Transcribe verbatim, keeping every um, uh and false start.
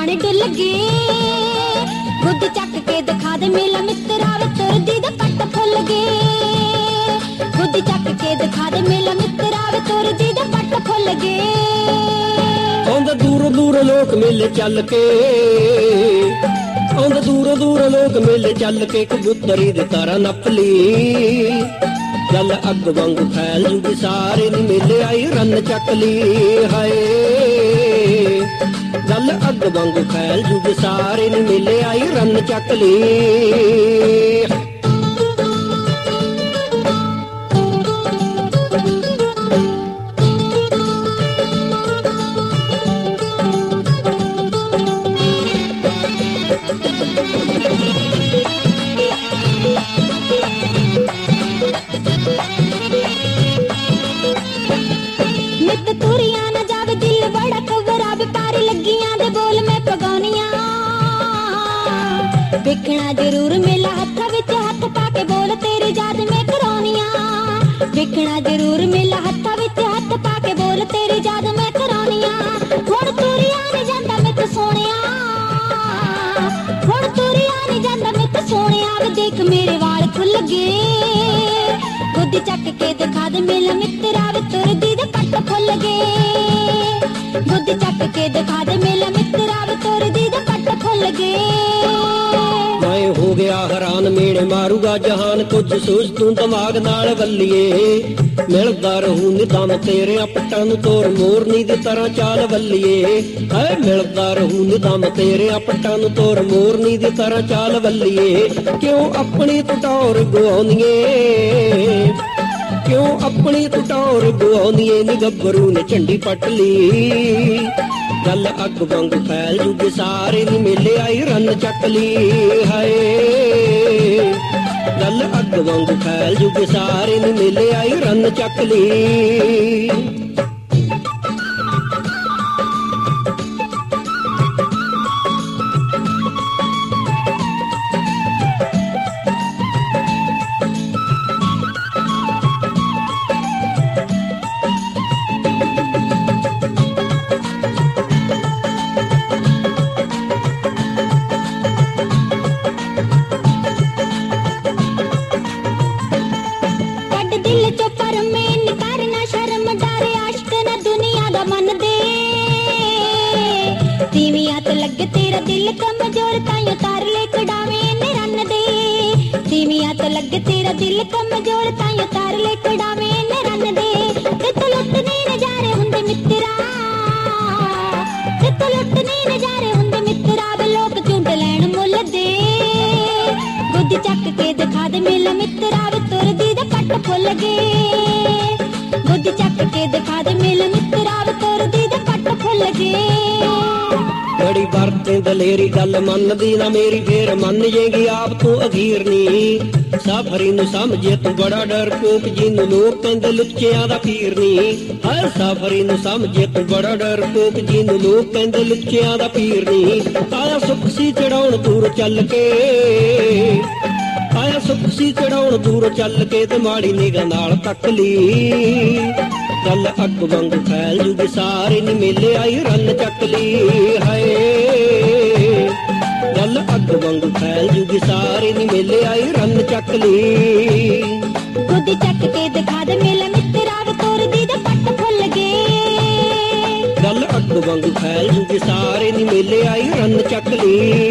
पानी डुल गए। गुद चक के दिखा दे मेला मित्रा वे तुरदी दे पट फुल गए। गुद चक के दिखा दे मेला मित्रा वे तुरदी दे पट फुल गए। आउंदे दूर दूर लोक मेले चल के, आउंदे दूर दूर लोक मेले चल के कबूतरी दे तारा नप ली। जल अग वांगू फैल जूगी सारे नी मेले आई रन चक ली। हाय जल अग वांगू फैल जूगी सारे नी मेले आई रन चक ली। वेखना जरूर मेला हत्था विच हत्थ पाके बोल तेरी याद में कराउनियां। वेखना जरूर मेला हत्था विच हत्थ पाके बोल तेरी याद में कराउनियां। हुण तुरिया नहीं जांदा मित सोहणिया, हुण तुरिया नहीं जांदा मित सोहणिया वे देख मेरे वाल खुल गए। गुद चक के दिखा दे मेला मित्रा वे तुरदी दे पट फुल गए। गुद चक के दिखा दे मेला मित्रा वे तुरदी दे पट फुल गए। मैं हो गया हैरान मेरे मारूगा जहान कुछ सोच तू दिमाग नाल वल्लीए। मिलदा रहूं निदम तेरे पट्टां नूं तोर मोरनी दी तरह चाल वल्लीए। है मिलदा रहूं निदम तेरे पट्टां नूं तोर मोरनी दी तरह चाल वल्लीए। क्यों अपनी टटौर गुआउंदीए, क्यों अपनी टटौर गुआउंदीए नी गब्बरू ने झंडी पट ली। गल अग वांगू फैल जूगे सारे नी मेले आई रन चक ली। हाय गल अग वांगू फैल जूगे सारे नी मेले आई रन चक ली। लगे तेरा दिल कमजोर ताइयों तार ले कड़ावे ने रन दे। धीमिया तो लगे तेरा दिल कमजोर ताइयों तार ले कड़ावे ने रन दे। ते तो लुटने नजारे हुंदे मित्रा, ते तो लुटने नजारे हुंदे मित्रा वे लोक झूठ लैण मुल दे। गुद चक के दिखा दे मेला मित्रा वे तुरदी दे पट फुल गए। गुद चक के दिखा दे मेला मित्रा वे तुरदी दे पट फुल गए। बड़ी बरते दलेरी गल मनदी ना मेरी फेर मन जेगी आप तू अखीर नी। साफरी नू समझे तू बड़ा डर कोक जिन्नू लोग कहंदे लुच्चियां दा पीर नी। हर साफरी नू समझे तू बड़ा डर कोक जिन्नू लोग कहंदे लुच्चियां दा पीर नी। आया सुख सी चढ़ाउण दूर चल के, आया सुख सी चढ़ाउण दूर चल के ते माड़ी निगाह नाल तक ली। गल अग वांगू फैल जूगे सारे नी मेले आई रन चक ली। हाय गल अग वांगू फैल जूगे सारे नी मेले आई रन चक ली। गुद चक के दिखा दे मेला मित्रा वे तुरदी दे पट फुल गए। गल अग वांगू फैल जूगे सारे नी मेले आई रन चक ली।